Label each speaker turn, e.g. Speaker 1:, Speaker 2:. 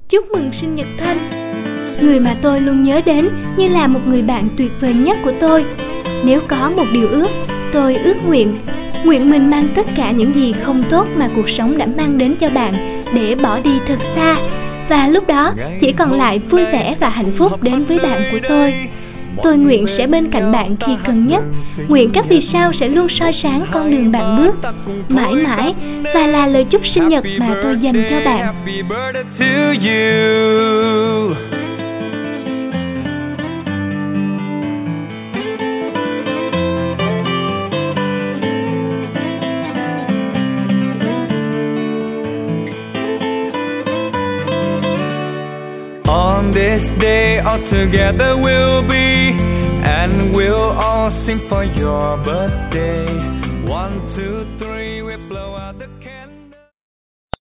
Speaker 1: chúc mừng sinh nhật Thanh, người mà tôi luôn nhớ đến như là một người bạn tuyệt vời nhất của tôi. Nếu có một điều ước, tôi ước nguyện mình mang tất cả những gì không tốt mà cuộc sống đã mang đến cho bạn để bỏ đi thật xa, và lúc đó chỉ còn lại vui vẻ và hạnh phúc đến với bạn của tôi. Tôi nguyện sẽ bên cạnh bạn khi cần nhất, nguyện các vì sao sẽ luôn soi sáng con đường bạn bước mãi mãi, và là lời chúc sinh nhật mà tôi dành cho bạn.
Speaker 2: On this day all together we'll be, and we'll all sing for your birthday. 1, 2